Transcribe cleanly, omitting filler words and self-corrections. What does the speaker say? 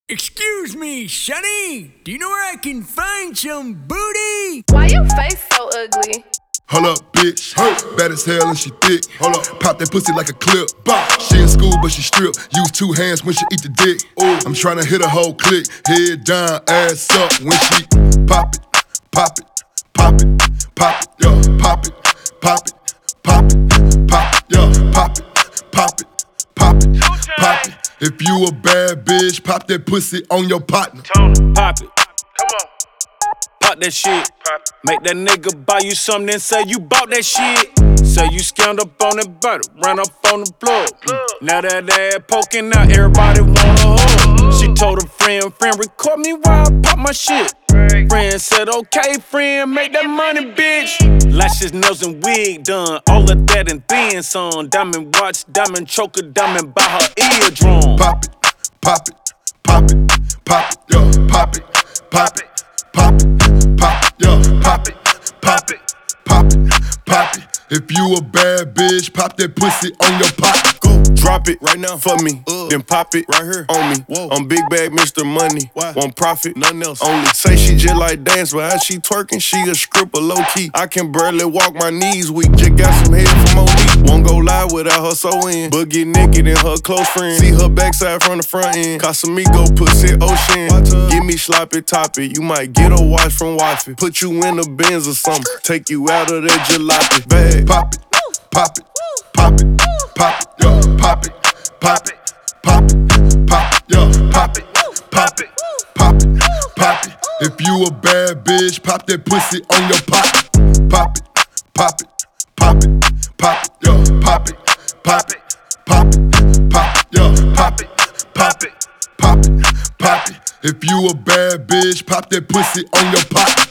Excuse me, Shawty, do you know where I can find some booty? Why your face so ugly? Hold up, bitch. Bad as hell and she thick. Hold up, pop that pussy like a clip. She in school, but she strip. Use 2 hands when she eat the dick. I'm tryna hit a whole click. Head down, ass up when she pop it, pop it, pop it, pop it, yeah. Pop it, pop it, pop it, pop it, yeah. Pop it, pop it, pop it, pop it. If you a bad bitch, pop that pussy on your partner. Pop it. Come on. Pop that shit. Make that nigga buy you something and say you bought that shit. Say you scammed up on that butter, ran up on the plug. Now that ass poking out, everybody wanna hug. She told her friend, record me while I pop my shit. Friend said, okay, friend, make that money, bitch. Lashes, nails, and wig done, all of that and then some. Diamond watch, diamond choker, diamond by her eardrum. Pop it, pop it, pop it, pop it, yeah. Pop it, pop it, pop it, pop it, yeah. Pop it, pop it, pop it, pop it. If you a bad bitch, pop that pussy on your pocket. Go drop it right now for me. Then pop it right here on me. Whoa. I'm big bag Mr. Money. Why? Won't profit, nothing else. Only say she just like dance, but how she twerking, she a stripper low key. I can barely walk, my knees weak. Just got some head from OD. Won't go live without her so in. But get naked and her close friend. See her backside from the front end. Casamigo pussy ocean. Give me sloppy toppy. You might get a watch from wifey. Put you in a Benz or something. Take you out of that jalopy. Bag. Pop it, pop it, pop it, pop it, yeah. Pop it, pop it, pop it, pop it, yeah. Pop it, pop it, pop it, pop it. If you a bad bitch, pop that pussy on your pocket. Pop it, pop it, pop it, pop it, yeah. Pop it, pop it, pop it, pop it, yeah. Pop it, pop it, pop it, pop it. If you a bad bitch, pop that pussy on your pocket.